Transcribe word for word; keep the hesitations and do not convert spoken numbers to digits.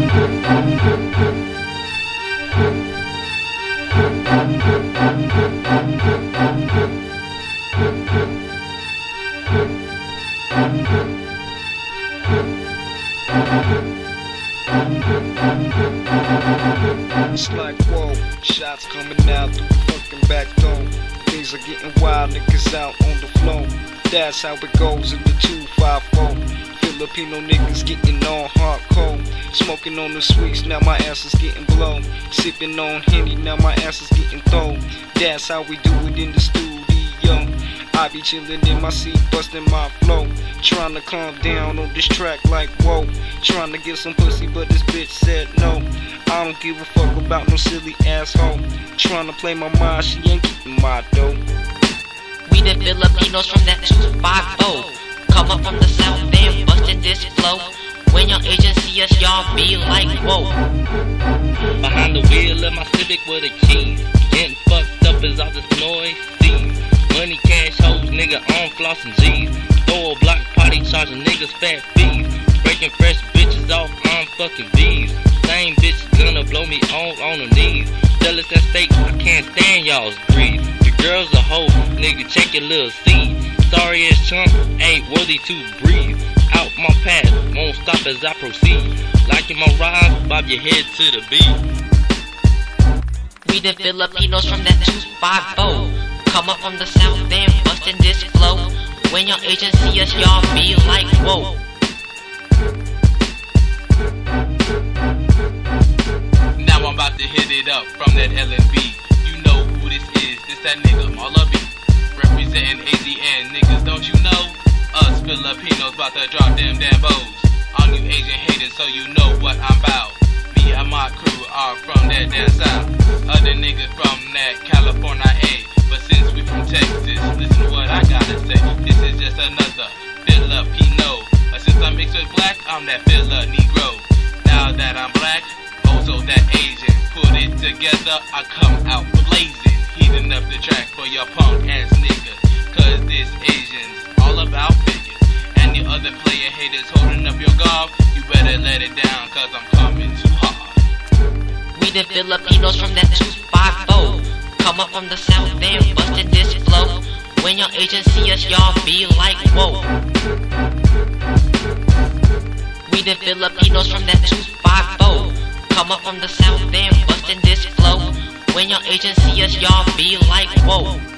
It's like, whoa, shots coming out through the fucking back door. Things are getting wild, niggas out on the floor. That's how it goes in the two five four. Filipino niggas getting on hardcore. Smoking on the sweets, now my ass is getting blown. Sipping on Henny, now my ass is getting thrown. That's how we do it in the studio. I be chillin' in my seat, bustin' my flow. Tryna calm down on this track like whoa. Tryna get some pussy, but this bitch said no. I don't give a fuck about no silly asshole. Tryna play my mind, she ain't getting my dough. We the Filipinos from that two five four. Come up from the south and bustin' this flow. When your agents see us, y'all be like, whoa. Behind the wheel of my Civic with a key. Getting fucked up as all this noise sees. Money, cash, hoes, nigga on flossin' G's. Throw a block party, charging niggas fat fees. Breaking fresh bitches off on fucking V's. Same bitch gonna blow me on on her knees. Jealous at stake, I can't stand y'all's greed. The girl's a hoe, nigga, check your little seed. Sorry ass chump, ain't worthy to breathe. Out my path, won't stop as I proceed. Liking my rhymes, bob your head to the beat. We the Filipinos from that two five four. Come up from the south and bustin' this flow. When your agents see us, y'all be like, whoa. Now I'm about to hit it up from that L and B. You know who this is, this that nigga Marla B. Representing A Z N, niggas, don't you know? Us Filipinos about to drop them damn bows. All you Asian haters, so you know what I'm about. Me and my crew are from that damn south. Other niggas from that California A. But since we from Texas, listen to what I gotta say. This is just another Filipino. But since I'm mixed with black, I'm that Fila Negro. Now that I'm black, also that Asian. Put it together, I come out blazing. Heating up the track for your punk ass niggas. Cause this Asian's all about figures. And the other player haters holding up your golf, you better let it down, cause I'm coming too hard. We the Filipinos from that two five four. Come up from the south and bustin' this flow. When your agents see us, y'all be like, whoa. We the Filipinos from that two five four. Come up from the south and bustin' this flow. When your agents see us, y'all be like, whoa.